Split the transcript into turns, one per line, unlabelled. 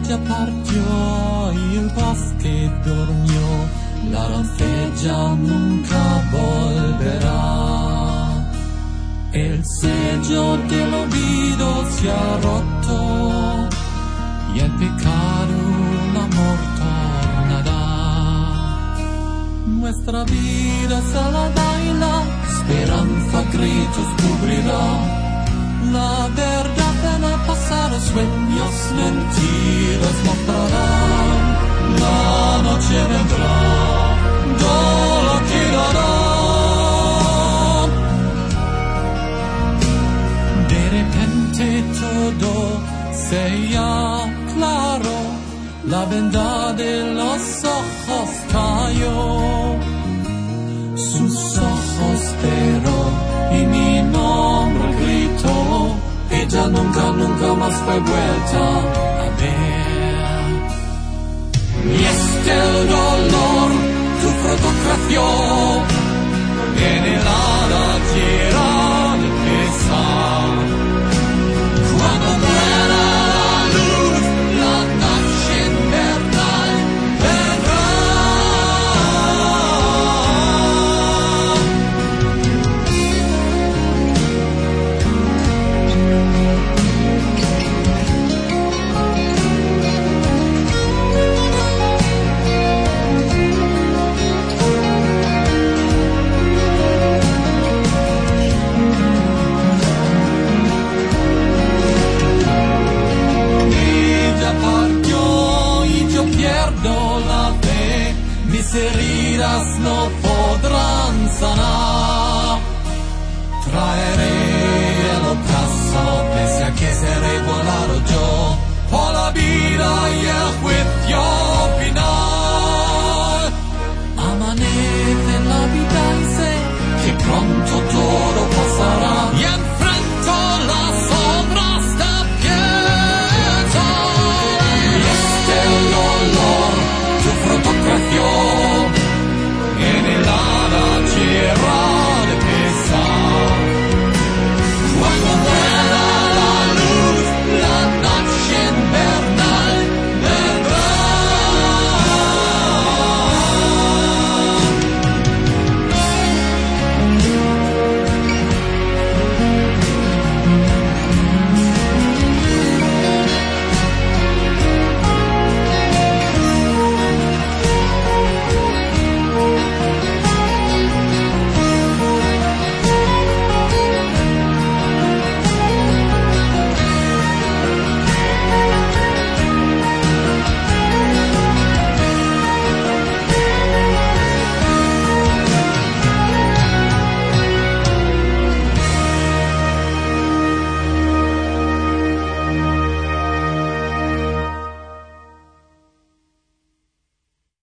ya partió y el bosque durmió, la doncella nunca volverá. El sello del olvido se ha roto y el pecado el amor tornará. Nuestra vida se la baila, esperanza gritos cubrirá. La verdad en el pasado, sueños, mentiras mostrarán. La noche vendrá, dolor quedará. De repente todo se aclaró, la venda de los ojos cayó. Sus ojos cerró y mi nombre gritó. Ella nunca, nunca más fue vuelta a ver. Y el dolor tu fotografió en el